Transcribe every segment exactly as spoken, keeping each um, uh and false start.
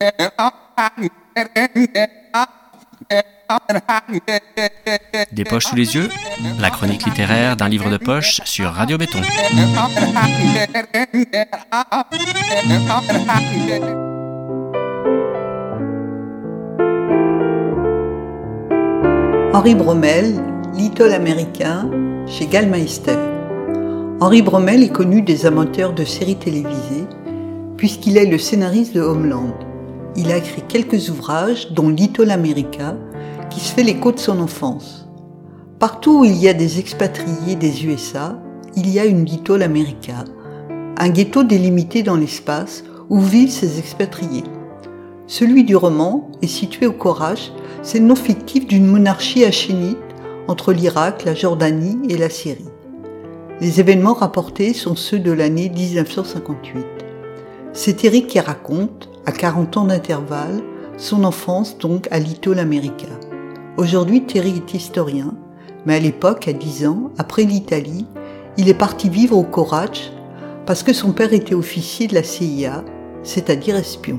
Des poches sous les yeux, la chronique littéraire d'un livre de poche sur Radio Béton. Henri Bromel, Little Américain, chez Gallmeister. Henri Bromel est connu des amateurs de séries télévisées, puisqu'il est le scénariste de Homeland. Il a écrit quelques ouvrages, dont Little America, qui se fait l'écho de son enfance. Partout où il y a des expatriés des U S A, il y a une Little America, un ghetto délimité dans l'espace où vivent ces expatriés. Celui du roman est situé au Korach, c'est le nom fictif d'une monarchie hachémite entre l'Irak, la Jordanie et la Syrie. Les événements rapportés sont ceux de l'année dix-neuf cent cinquante-huit. C'est Eric qui raconte, à quarante ans d'intervalle, son enfance donc à Little America. Aujourd'hui, Terry est historien, mais à l'époque, à dix ans, après l'Italie, il est parti vivre au Korach parce que son père était officier de la C I A, c'est-à-dire espion.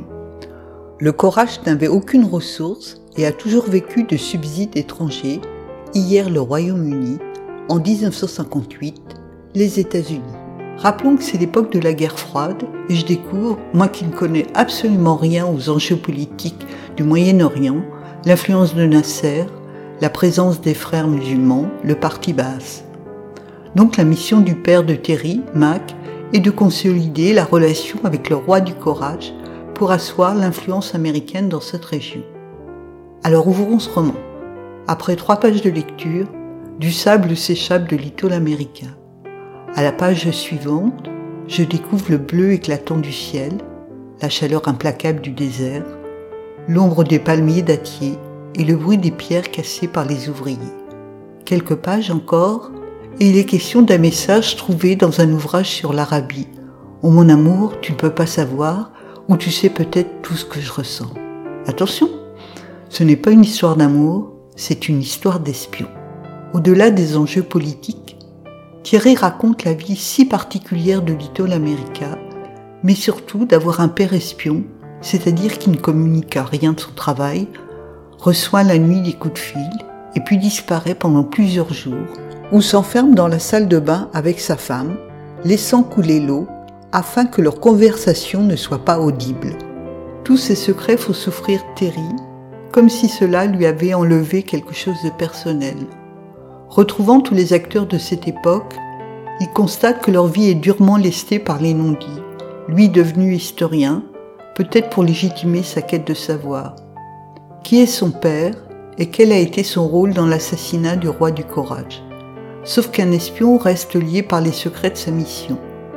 Le Korach n'avait aucune ressource et a toujours vécu de subsides étrangers, hier le Royaume-Uni, en dix-neuf cent cinquante-huit, les États-Unis. Rappelons que c'est l'époque de la guerre froide et je découvre, moi qui ne connais absolument rien aux enjeux politiques du Moyen-Orient, l'influence de Nasser, la présence des frères musulmans, le parti Baas. Donc la mission du père de Terry, Mac, est de consolider la relation avec le roi du Korach pour asseoir l'influence américaine dans cette région. Alors ouvrons ce roman. Après trois pages de lecture, du sable s'échappe de Little America. À la page suivante, je découvre le bleu éclatant du ciel, la chaleur implacable du désert, l'ombre des palmiers dattiers et le bruit des pierres cassées par les ouvriers. Quelques pages encore, et il est question d'un message trouvé dans un ouvrage sur l'Arabie. « Oh mon amour, tu ne peux pas savoir, ou tu sais peut-être tout ce que je ressens. » Attention, ce n'est pas une histoire d'amour, c'est une histoire d'espion. Au-delà des enjeux politiques, Thierry raconte la vie si particulière de Little America, mais surtout d'avoir un père espion, c'est-à-dire qui ne communique rien de son travail, reçoit la nuit des coups de fil et puis disparaît pendant plusieurs jours, ou s'enferme dans la salle de bain avec sa femme, laissant couler l'eau afin que leur conversation ne soit pas audible. Tous ces secrets font souffrir Terry, comme si cela lui avait enlevé quelque chose de personnel. Retrouvant tous les acteurs de cette époque, il constate que leur vie est durement lestée par les non-dits, lui devenu historien, peut-être pour légitimer sa quête de savoir. Qui est son père et quel a été son rôle dans l'assassinat du roi du Korach? Sauf qu'un espion reste lié par les secrets de sa mission.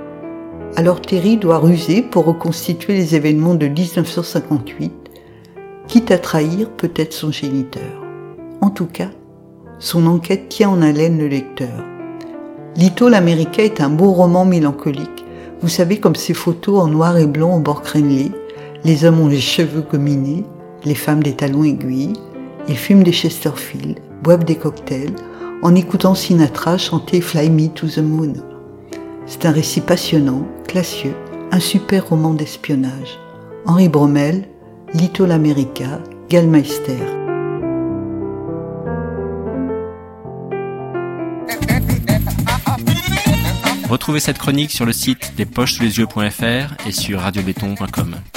Alors Terry doit ruser pour reconstituer les événements de dix-neuf cent cinquante-huit, quitte à trahir peut-être son géniteur. En tout cas, son enquête tient en haleine le lecteur. Little America est un beau roman mélancolique, vous savez comme ces photos en noir et blanc au bord crénelé, les hommes ont les cheveux gominés, les femmes des talons aiguilles, ils fument des Chesterfield, boivent des cocktails, en écoutant Sinatra chanter Fly Me to the Moon. C'est un récit passionnant, classieux, un super roman d'espionnage. Henri Bromel, Little America, Gallmeister. Retrouvez cette chronique sur le site des poches sous les yeux point f r et sur radio béton point com.